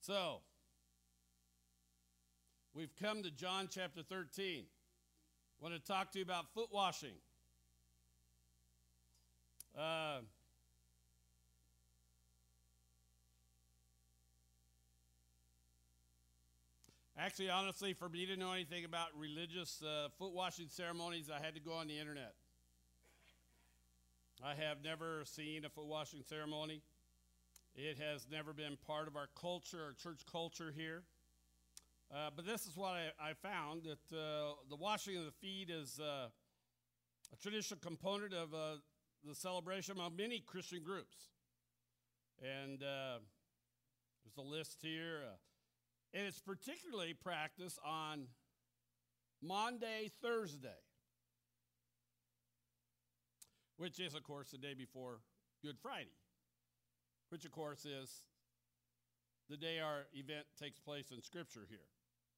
So, we've come to John chapter 13. I want to talk to you about foot washing. Actually, honestly, for me to know anything about religious foot washing ceremonies, I had to go on the internet. I have never seen a foot washing ceremony. It has never been part of our culture, our church culture here. But this is what I found, that the washing of the feet is a traditional component of the celebration of many Christian groups. And there's a list here. And it's particularly practiced on Maundy Thursday, which is, of course, the day before Good Friday, which, of course, is the day our event takes place in Scripture here.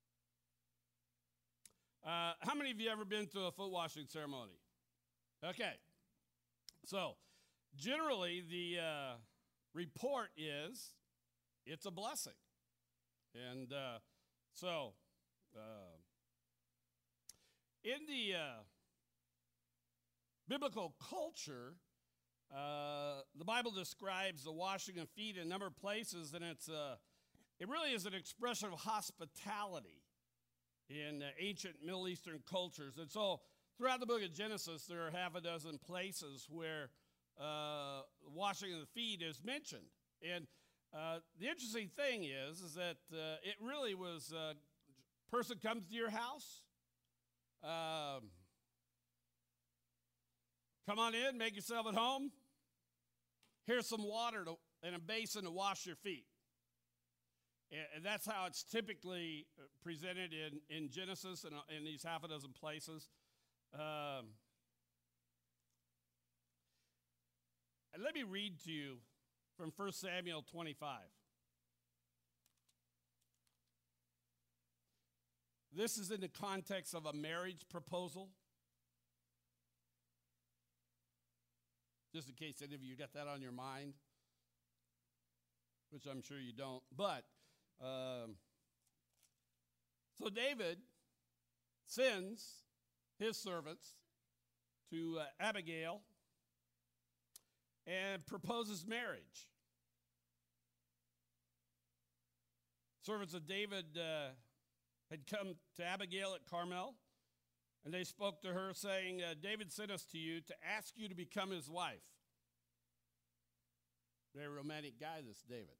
How many of you ever been to a foot washing ceremony? Okay. So, generally, the report is it's a blessing. And in the biblical culture, the Bible describes the washing of feet in a number of places, and it really is an expression of hospitality in ancient Middle Eastern cultures. And so throughout the book of Genesis, there are half a dozen places where washing of the feet is mentioned. And the interesting thing is that it really was a person comes to your house, come on in, make yourself at home. Here's some water and a basin to wash your feet. And that's how it's typically presented in Genesis and in these half a dozen places. And let me read to you from 1 Samuel 25. This is in the context of a marriage proposal. Just in case any of you got that on your mind, which I'm sure you don't. But, so David sends his servants to Abigail and proposes marriage. Servants of David had come to Abigail at Carmel, and they spoke to her saying, David sent us to you to ask you to become his wife. Very romantic guy, this David.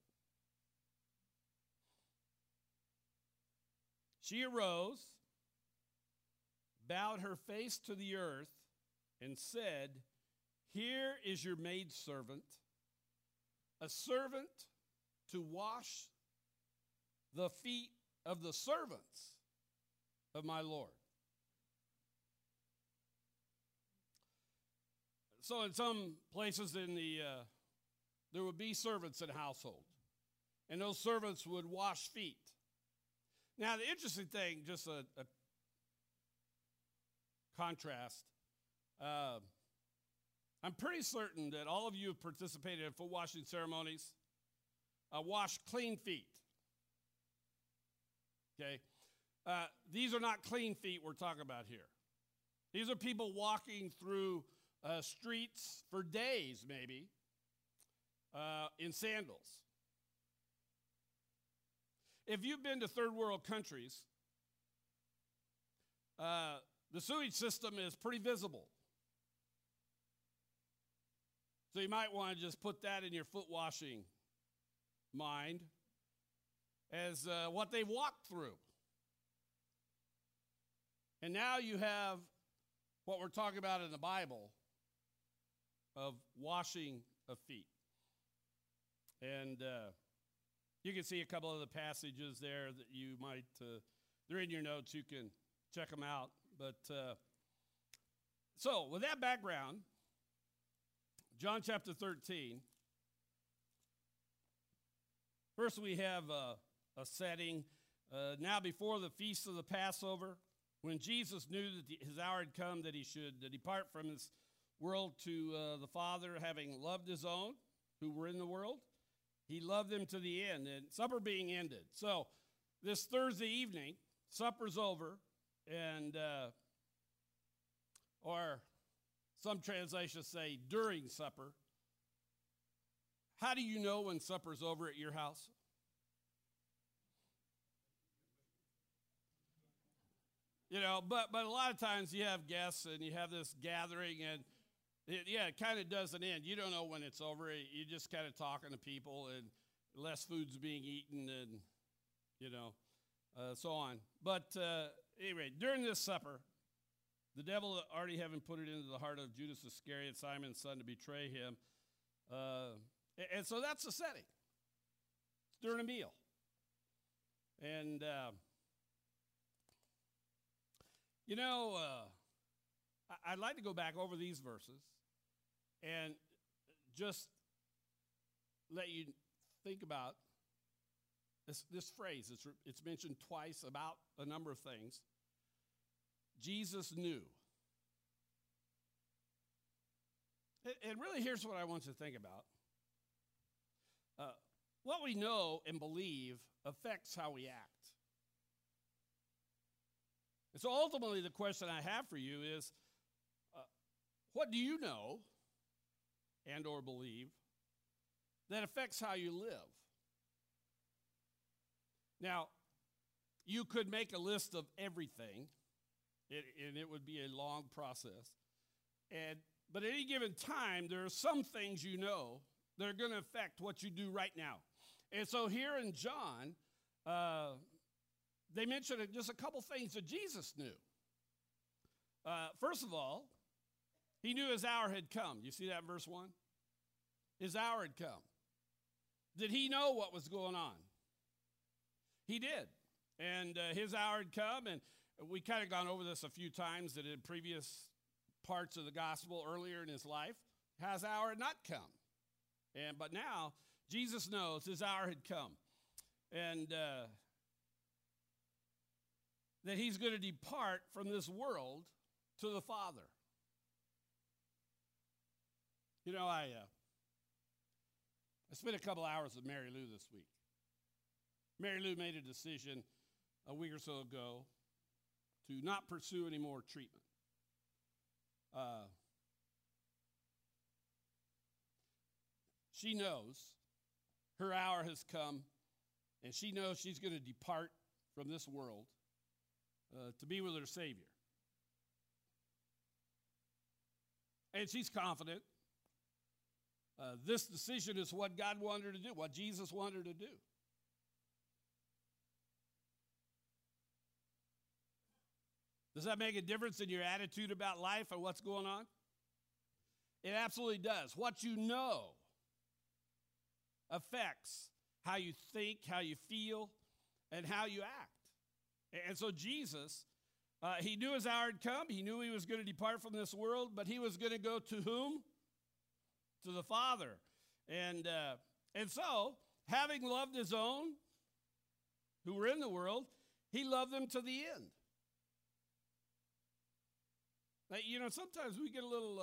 She arose, bowed her face to the earth, and said, here is your maidservant, a servant to wash the feet of the servants of my Lord. So in some places in there would be servants in households, and those servants would wash feet. Now, the interesting thing, just a contrast, I'm pretty certain that all of you have participated in foot washing ceremonies, wash clean feet. Okay? These are not clean feet we're talking about here. These are people walking through streets for days, maybe, in sandals. If you've been to third world countries, the sewage system is pretty visible. So you might want to just put that in your foot washing mind as what they walked through. And now you have what we're talking about in the Bible of washing of feet. And you can see a couple of the passages there that you might, they're in your notes, you can check them out. But so with that background, John chapter 13, first we have a setting. Now before the feast of the Passover, when Jesus knew that his hour had come that he should depart from this world to the Father, having loved his own who were in the world, He loved them to the end, and supper being ended. So this Thursday evening, supper's over, and or some translations say during supper. How do you know when supper's over at your house? You know, but a lot of times you have guests and you have this gathering, and it kind of doesn't end. You don't know when it's over. You're just kind of talking to people, and less food's being eaten, and so on. But anyway, during this supper, the devil already having put it into the heart of Judas Iscariot, Simon's son, to betray him. And so that's the setting. It's during a meal. And, I'd like to go back over these verses and just let you think about this phrase. It's mentioned twice about a number of things. Jesus knew. And really, here's what I want you to think about. What we know and believe affects how we act. And so ultimately, the question I have for you is, what do you know and or believe that affects how you live? Now, you could make a list of everything, and it would be a long process. But at any given time, there are some things you know that are going to affect what you do right now. And so here in John, they mention just a couple things that Jesus knew. First of all, he knew his hour had come. You see that in verse 1? His hour had come. Did he know what was going on? He did. And his hour had come, and we kind of gone over this a few times that in previous parts of the gospel earlier in his life. His hour had not come. But now, Jesus knows his hour had come. And that he's going to depart from this world to the Father. You know, I spent a couple hours with Mary Lou this week. Mary Lou made a decision a week or so ago to not pursue any more treatment. She knows her hour has come, and she knows she's going to depart from this world to be with her Savior. And she's confident this decision is what God wanted her to do, what Jesus wanted her to do. Does that make a difference in your attitude about life and what's going on? It absolutely does. What you know affects how you think, how you feel, and how you act. And so Jesus, he knew his hour had come. He knew he was going to depart from this world, but he was going to go to whom? To the Father. And so, having loved his own who were in the world, he loved them to the end. Now, sometimes we get a little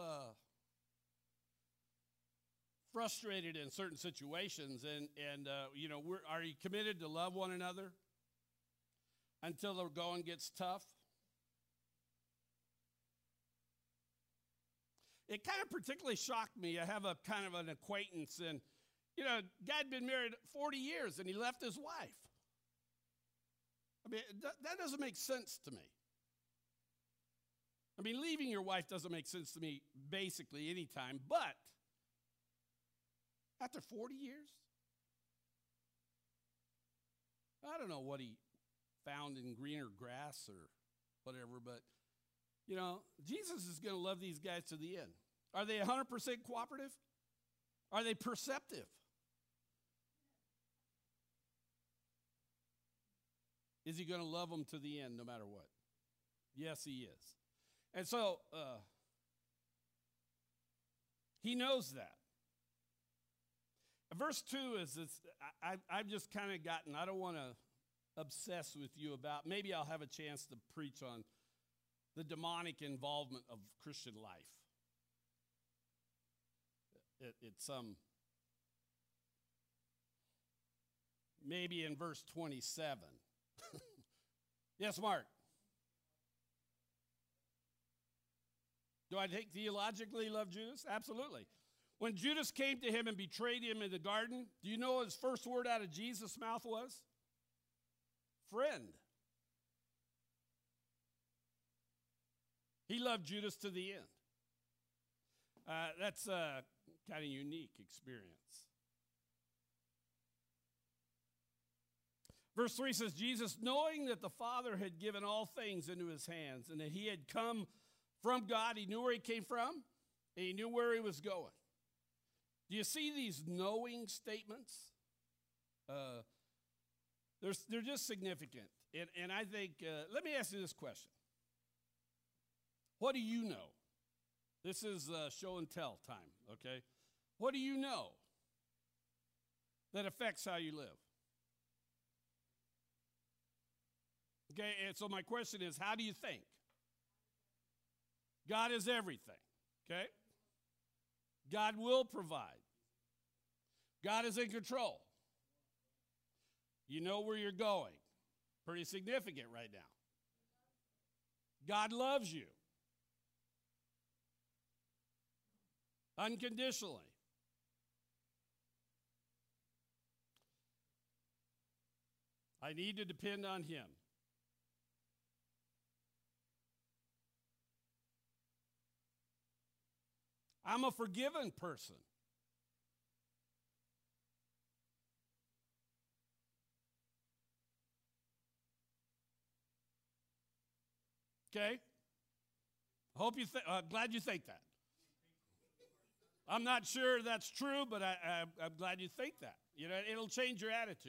frustrated in certain situations, and are you committed to love one another until the going gets tough? It kind of particularly shocked me. I have a kind of an acquaintance, and guy had been married 40 years, and he left his wife. I mean, that doesn't make sense to me. I mean, leaving your wife doesn't make sense to me basically anytime, but after 40 years? I don't know what he found in greener grass or whatever, but, Jesus is going to love these guys to the end. Are they 100% cooperative? Are they perceptive? Is he going to love them to the end no matter what? Yes, he is. And so, he knows that. Verse 2 is this, I've just kind of gotten, I don't want to obsess with you about, maybe I'll have a chance to preach on the demonic involvement of Christian life. It's some maybe in verse 27. Yes, Mark. Do I think theologically love Judas? Absolutely. When Judas came to him and betrayed him in the garden, do you know his first word out of Jesus' mouth was? Friend. He loved Judas to the end. That's a kind of unique experience. Verse 3 says, Jesus, knowing that the Father had given all things into his hands and that he had come from God, he knew where he came from, and he knew where he was going. Do you see these knowing statements? They're just significant. And I think, let me ask you this question. What do you know? This is show and tell time, okay? What do you know that affects how you live? Okay, and so my question is, how do you think? God is everything, okay? God will provide. God is in control. You know where you're going. Pretty significant right now. God loves you. Unconditionally. I need to depend on him. I'm a forgiven person. Okay? Glad you think that. I'm not sure that's true, but I'm glad you think that. You know, it'll change your attitude.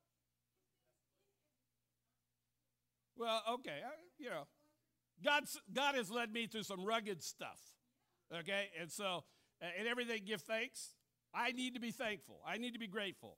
Well, okay, God has led me through some rugged stuff. Okay, and so, in everything, give thanks. I need to be thankful. I need to be grateful.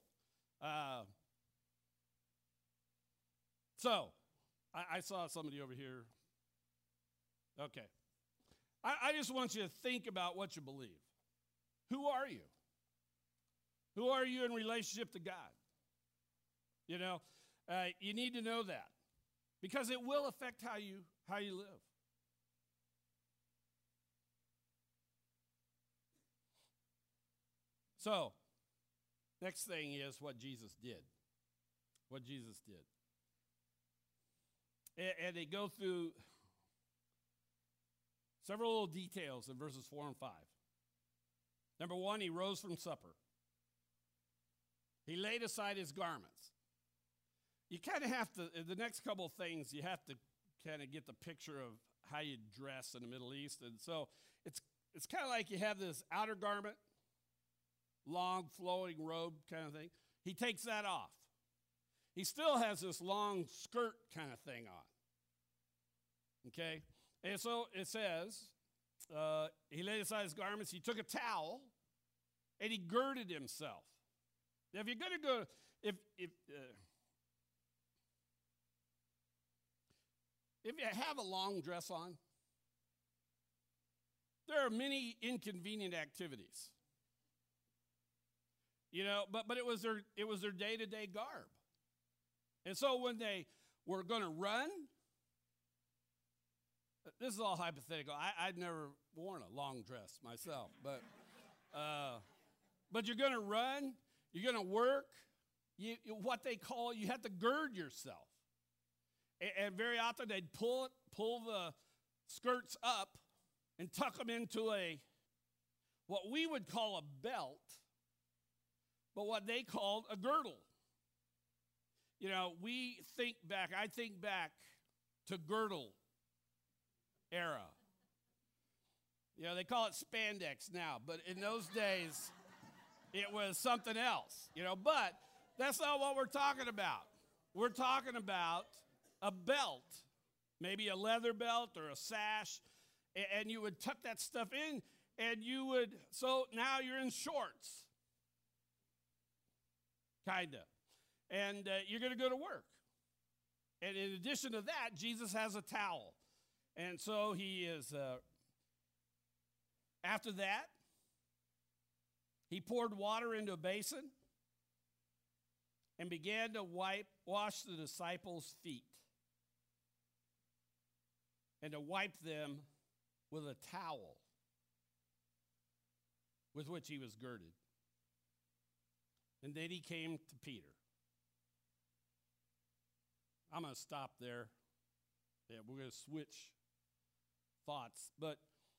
I saw somebody over here. Okay. I just want you to think about what you believe. Who are you? Who are you in relationship to God? You know, you need to know that because it will affect how you live. So, next thing is what Jesus did. What Jesus did. And they go through several little details in verses 4 and 5. Number 1, he rose from supper. He laid aside his garments. You kind of have to, the next couple of things, you have to kind of get the picture of how you dress in the Middle East. And so it's kind of like you have this outer garment, long flowing robe kind of thing. He takes that off. He still has this long skirt kind of thing on. Okay? And so it says, he laid aside his garments, he took a towel, and he girded himself. Now, if you're going to go, if you have a long dress on, there are many inconvenient activities. You know, but it was their day-to-day garb. And so when they were going to run, this is all hypothetical. I'd never worn a long dress myself, but you're going to run, you're going to work. What they call, you have to gird yourself. And very often they'd pull the skirts up and tuck them into what we would call a belt, but what they called a girdle. You know, I think back to girdle era. You know, they call it spandex now, but in those days, it was something else. You know, but that's not what we're talking about. We're talking about a belt, maybe a leather belt or a sash, and you would tuck that stuff in, and so now you're in shorts, kind of, and you're going to go to work. And in addition to that, Jesus has a towel. And so he is, after that, he poured water into a basin, and began to wash the disciples' feet and to wipe them with a towel with which he was girded. And then he came to Peter. I'm going to stop there. Yeah, we're going to switch thoughts. But,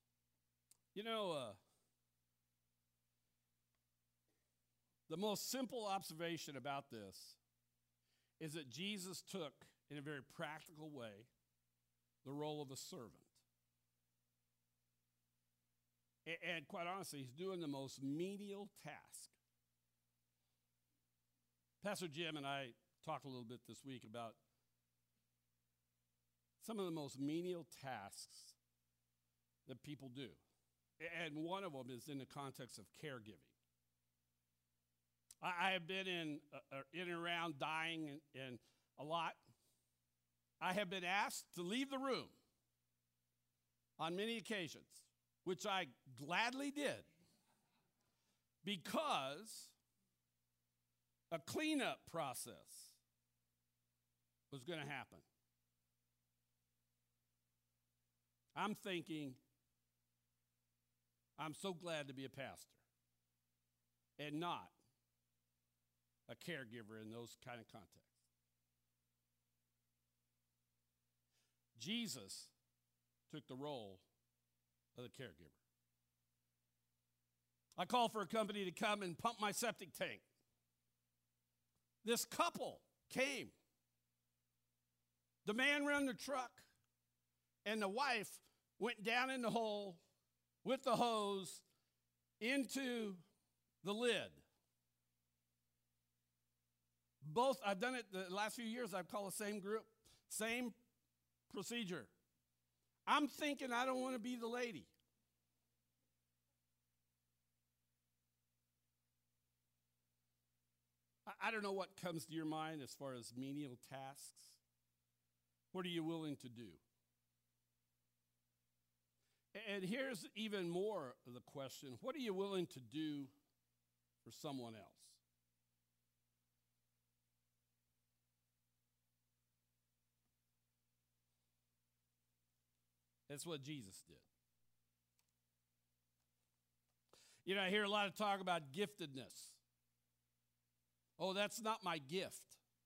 the most simple observation about this is that Jesus took, in a very practical way, the role of a servant. And quite honestly, he's doing the most menial task. Pastor Jim and I talked a little bit this week about some of the most menial tasks that people do. And one of them is in the context of caregiving. I have been in and around dying and a lot. I have been asked to leave the room on many occasions, which I gladly did, because a cleanup process was going to happen. I'm thinking, I'm so glad to be a pastor and not a caregiver in those kind of contexts. Jesus took the role of the caregiver. I called for a company to come and pump my septic tank. This couple came. The man ran the truck, and the wife went down in the hole with the hose into the lid. Both, I've done it the last few years. I've called the same group, same procedure. I'm thinking I don't want to be the lady. I don't know what comes to your mind as far as menial tasks. What are you willing to do? And here's even more of the question. What are you willing to do for someone else? That's what Jesus did. I hear a lot of talk about giftedness. Oh, that's not my gift.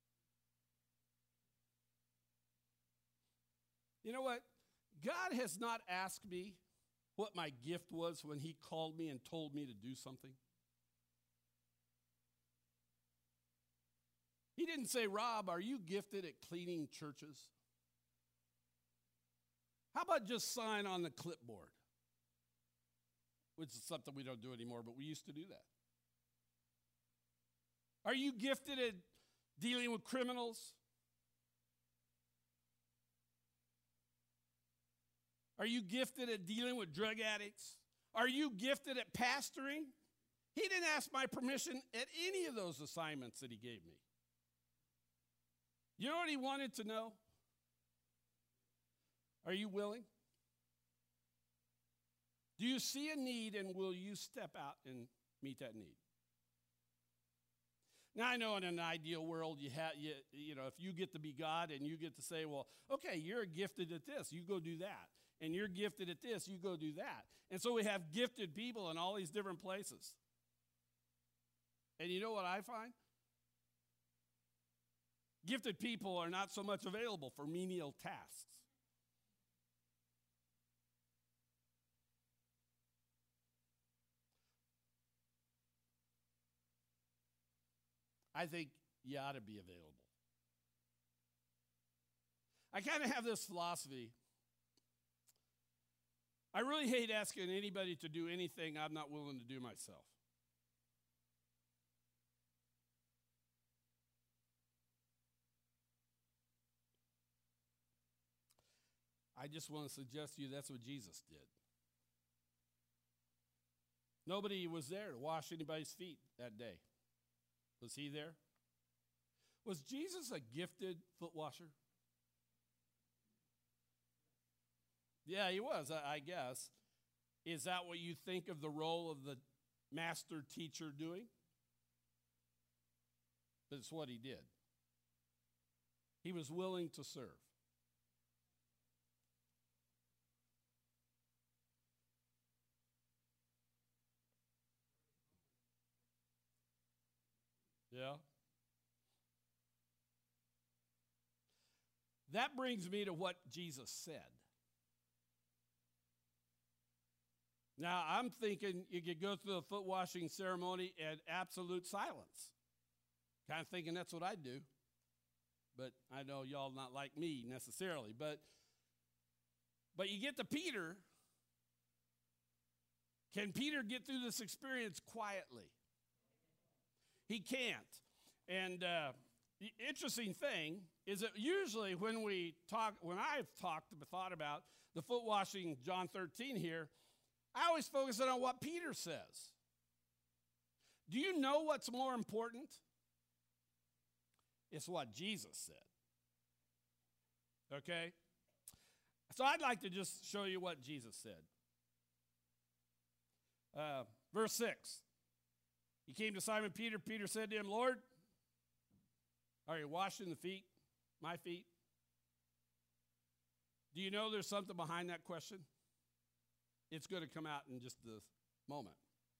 You know what? God has not asked me what my gift was when he called me and told me to do something. He didn't say, Rob, are you gifted at cleaning churches? How about just sign on the clipboard? Which is something we don't do anymore, but we used to do that. Are you gifted at dealing with criminals? Are you gifted at dealing with drug addicts? Are you gifted at pastoring? He didn't ask my permission at any of those assignments that he gave me. You know what he wanted to know? Are you willing? Do you see a need, and will you step out and meet that need? Now, I know in an ideal world, if you get to be God and you get to say, well, okay, you're gifted at this, you go do that. And you're gifted at this, you go do that. And so we have gifted people in all these different places. And you know what I find? Gifted people are not so much available for menial tasks. I think you ought to be available. I kind of have this philosophy. I really hate asking anybody to do anything I'm not willing to do myself. I just want to suggest to you that's what Jesus did. Nobody was there to wash anybody's feet that day. Was he there? Was Jesus a gifted foot washer? Yeah, he was, I guess. Is that what you think of the role of the master teacher doing? but it's what he did. He was willing to serve. Yeah. That brings me to what Jesus said. Now, I'm thinking you could go through a foot washing ceremony in absolute silence. Kind of thinking that's what I'd do. But I know y'all not like me necessarily. But you get to Peter. Can Peter get through this experience quietly? He can't. And the interesting thing is that usually when I've thought about the foot washing, John 13 here, I always focus on what Peter says. Do you know what's more important? It's what Jesus said. Okay? So I'd like to just show you what Jesus said. Verse 6. He came to Simon Peter. Peter said to him, Lord, are you washing the feet, my feet? Do you know there's something behind that question? It's going to come out in just a moment.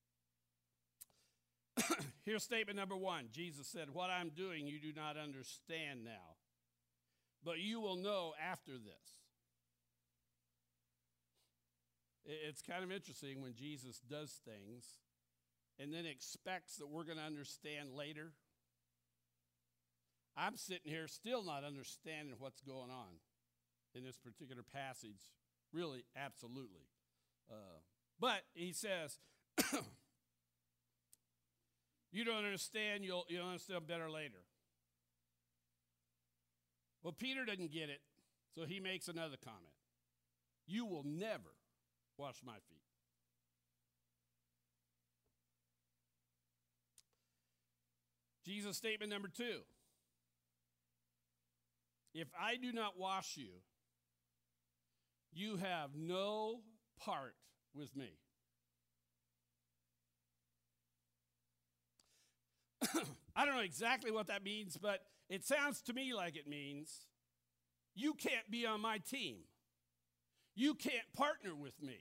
Here's statement number 1. Jesus said, what I'm doing you do not understand now, but you will know after this. It's kind of interesting when Jesus does things and then expects that we're going to understand later. I'm sitting here still not understanding what's going on in this particular passage. Really, absolutely. But he says, you don't understand, you'll understand better later. Well, Peter didn't get it, so he makes another comment. You will never wash my feet. Jesus' statement number 2. If I do not wash you, you have no part with me. I don't know exactly what that means, but it sounds to me like it means you can't be on my team. You can't partner with me.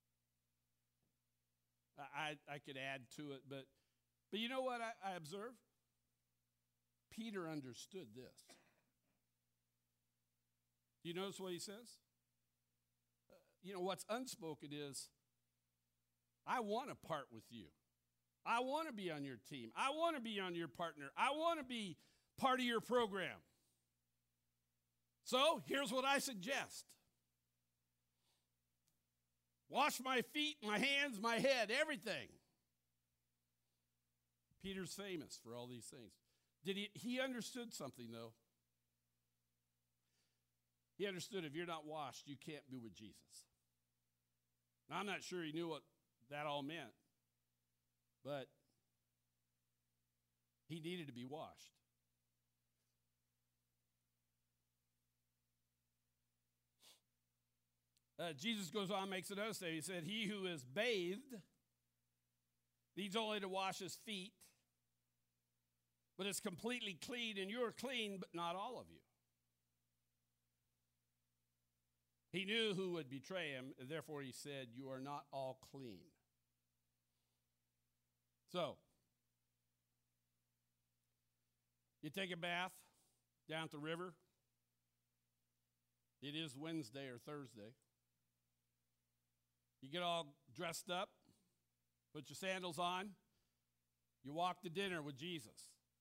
I could add to it, but you know what I observe? Peter understood this. Do you notice what he says? What's unspoken is, I want to part with you. I want to be on your team. I want to be on your partner. I want to be part of your program. So here's what I suggest. Wash my feet, my hands, my head, everything. Peter's famous for all these things. He understood something, though. He understood if you're not washed, you can't be with Jesus. Now, I'm not sure he knew what that all meant, but he needed to be washed. Jesus goes on, makes another statement. He said, he who is bathed needs only to wash his feet, but is completely clean, and you're clean, but not all of you. He knew who would betray him, and therefore he said, you are not all clean. So, you take a bath down at the river. It is Wednesday or Thursday. You get all dressed up, put your sandals on, you walk to dinner with Jesus.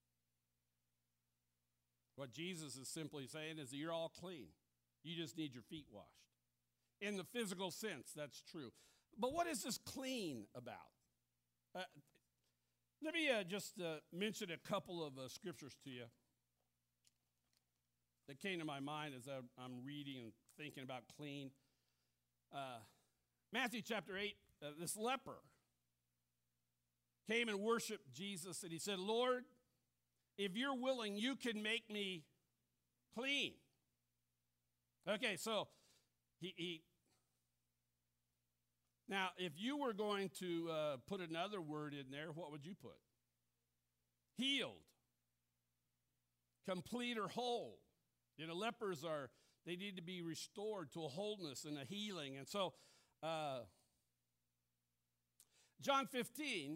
What Jesus is simply saying is that you're all clean. You just need your feet washed. In the physical sense, that's true. But what is this clean about? Let me just mention a couple of scriptures to you that came to my mind as I'm reading and thinking about clean. Matthew chapter 8, this leper came and worshiped Jesus, and he said, Lord, if you're willing, you can make me clean. Okay, so now, if you were going to put another word in there, what would you put? Healed. complete or whole. Lepers they need to be restored to a wholeness and a healing. And so, John 15,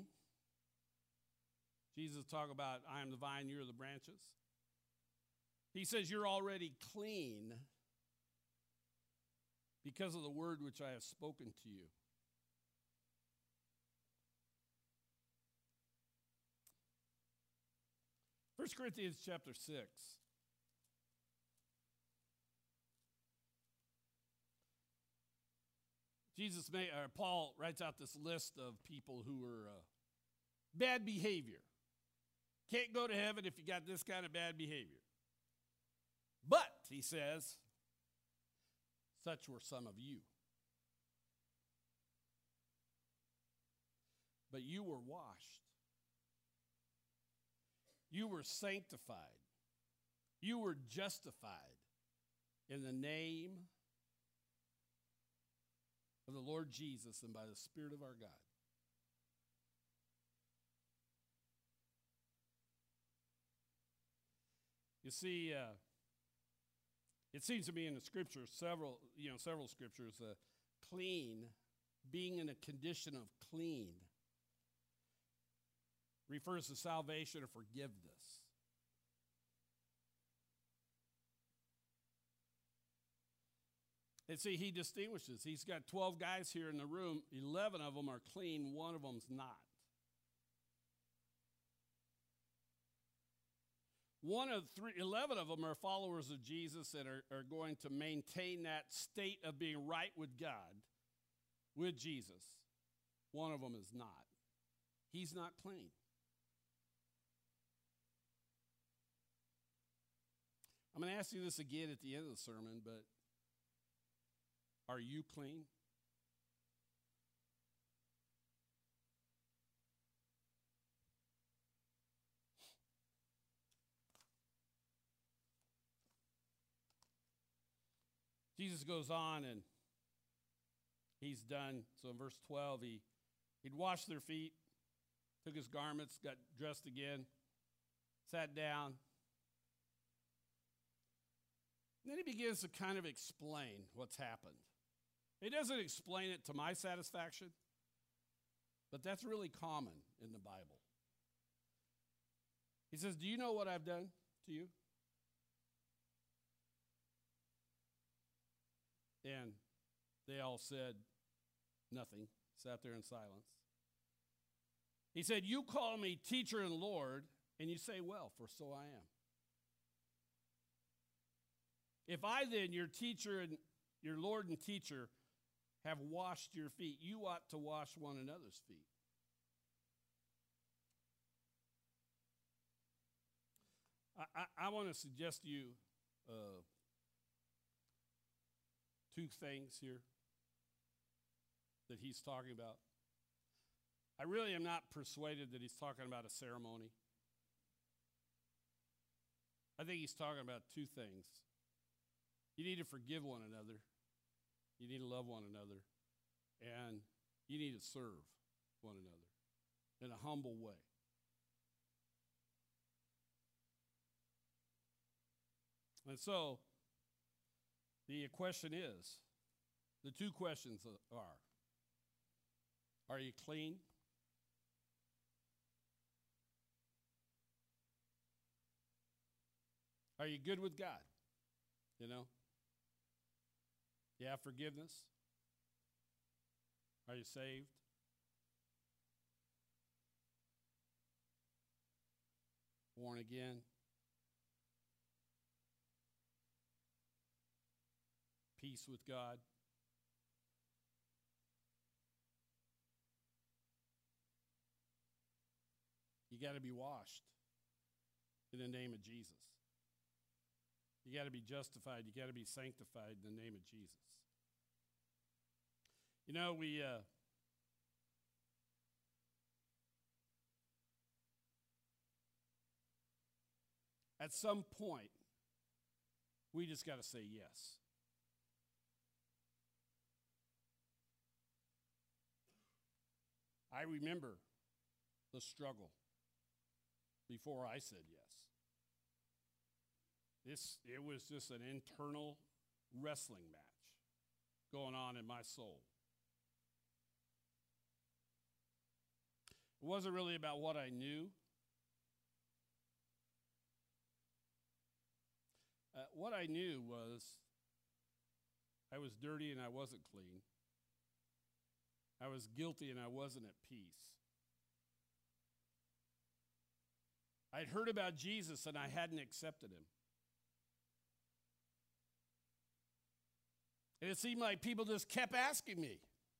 Jesus talk about, I am the vine, you are the branches. He says, you're already clean because of the word which I have spoken to you. First Corinthians chapter 6. Paul writes out this list of people who are bad behavior. Can't go to heaven if you got this kind of bad behavior. But, he says, such were some of you. But you were washed. You were sanctified. You were justified in the name of the Lord Jesus and by the Spirit of our God. You see, it seems to me in the scriptures, several scriptures, clean, being in a condition of clean, refers to salvation or forgiveness. And see, he distinguishes. He's got 12 guys here in the room. 11 of them are clean. One of them's not. 11 of them are followers of Jesus and are going to maintain that state of being right with God, with Jesus. One of them is not. He's not clean. I'm going to ask you this again at the end of the sermon, but are you clean? Jesus goes on and he's done. So in verse 12, he'd washed their feet, took his garments, got dressed again, sat down. And then he begins to kind of explain what's happened. He doesn't explain it to my satisfaction, but that's really common in the Bible. He says, do you know what I've done to you? And they all said nothing, sat there in silence. He said, you call me teacher and Lord, and you say, well, for so I am. If I then, your teacher and your Lord and teacher, have washed your feet, you ought to wash one another's feet. I want to suggest to you two things here that he's talking about. I really am not persuaded that he's talking about a ceremony. I think he's talking about two things. You need to forgive one another. You need to love one another. And you need to serve one another in a humble way. And so, the question is, the two questions are you clean? Are you good with God? You know? You have forgiveness? Are you saved? Born again? Peace with God? You got to be washed in the name of Jesus. You got to be justified. You got to be sanctified in the name of Jesus. You know, we at some point, we just got to say yes. I remember the struggle before I said yes. It was just an internal wrestling match going on in my soul. It wasn't really about what I knew. What I knew was I was dirty and I wasn't clean. I was guilty and I wasn't at peace. I'd heard about Jesus and I hadn't accepted him. And it seemed like people just kept asking me,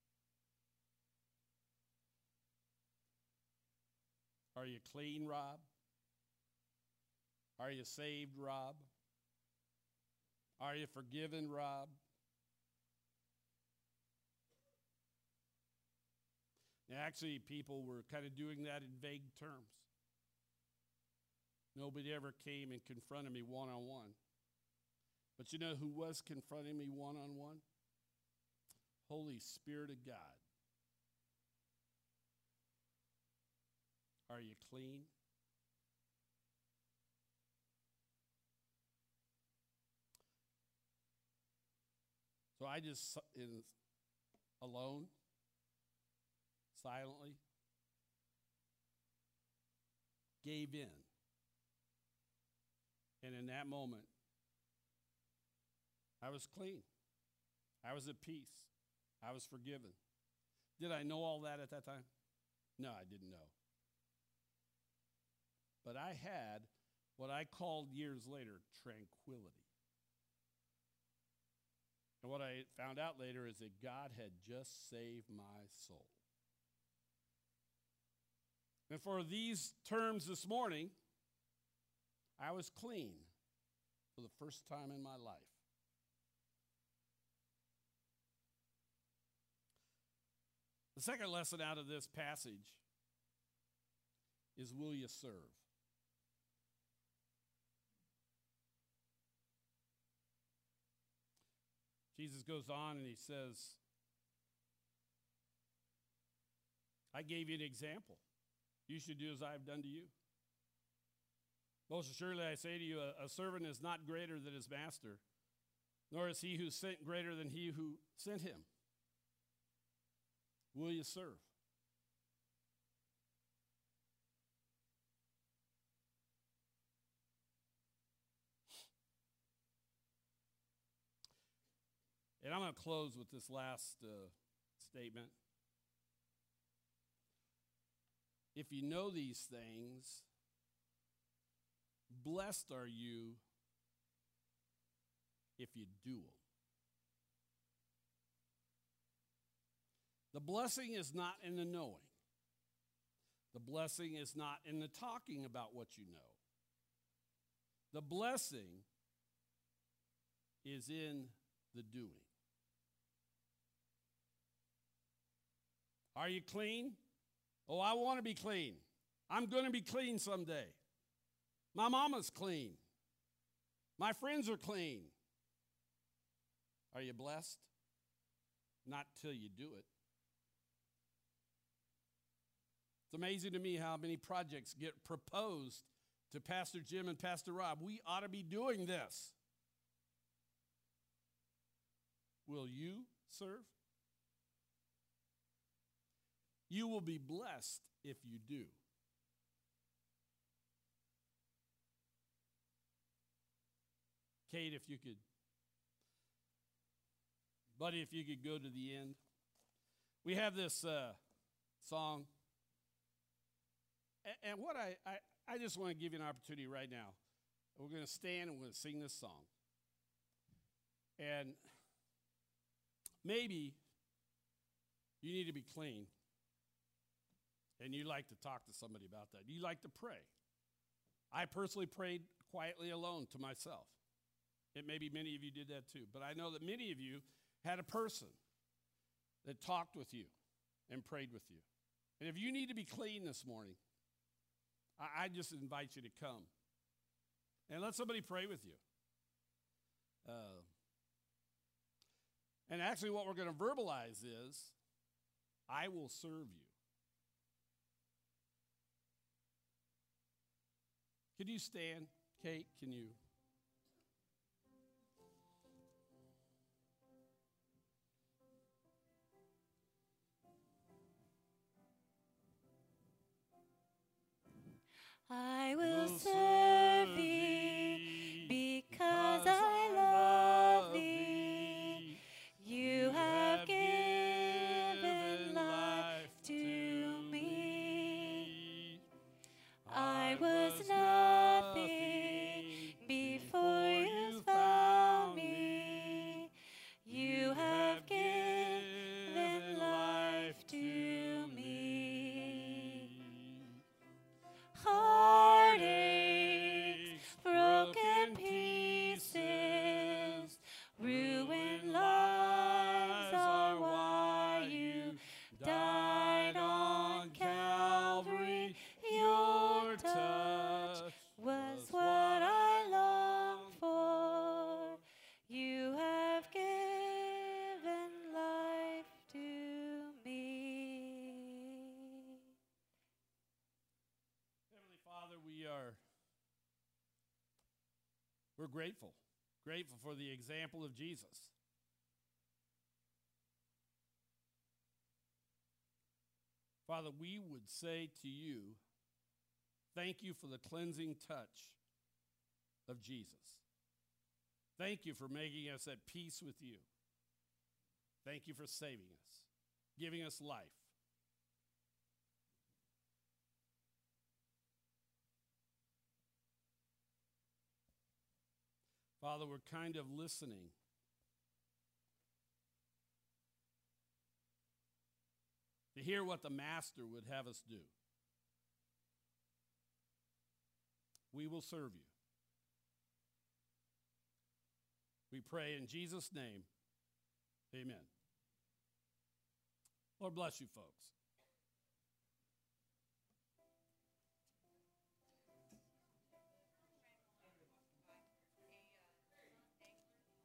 "Are you clean, Rob? Are you saved, Rob? Are you forgiven, Rob?" And actually, people were kind of doing that in vague terms. Nobody ever came and confronted me one-on-one. But you know who was confronting me one-on-one? Holy Spirit of God. Are you clean? So I just, alone, silently, gave in. And in that moment, I was clean. I was at peace. I was forgiven. Did I know all that at that time? No, I didn't know. But I had what I called years later tranquility. And what I found out later is that God had just saved my soul. And for these terms this morning, I was clean for the first time in my life. The second lesson out of this passage is, will you serve? Jesus goes on and he says, I gave you an example. You should do as I have done to you. Most assuredly, I say to you, a servant is not greater than his master, nor is he who sent greater than he who sent him. Will you serve? And I'm going to close with this last statement. If you know these things, blessed are you if you do them. The blessing is not in the knowing. The blessing is not in the talking about what you know. The blessing is in the doing. Are you clean? Oh, I want to be clean. I'm going to be clean someday. My mama's clean. My friends are clean. Are you blessed? Not till you do it. It's amazing to me how many projects get proposed to Pastor Jim and Pastor Rob. We ought to be doing this. Will you serve? You will be blessed if you do. Kate, if you could, buddy, if you could go to the end. We have this song. And what I just want to give you an opportunity right now. We're going to stand and we're going to sing this song. And maybe you need to be clean. And you like to talk to somebody about that. You like to pray. I personally prayed quietly alone to myself. It may be many of you did that too. But I know that many of you had a person that talked with you and prayed with you. And if you need to be clean this morning, I just invite you to come. And let somebody pray with you. And actually what we're going to verbalize is, I will serve you. Could you stand? Kate, can you? we're grateful for the example of Jesus. Father, we would say to you, thank you for the cleansing touch of Jesus. Thank you for making us at peace with you. Thank you for saving us, giving us life. Father, we're kind of listening. To hear what the Master would have us do. We will serve you. We pray in Jesus' name, amen. Lord bless you, folks.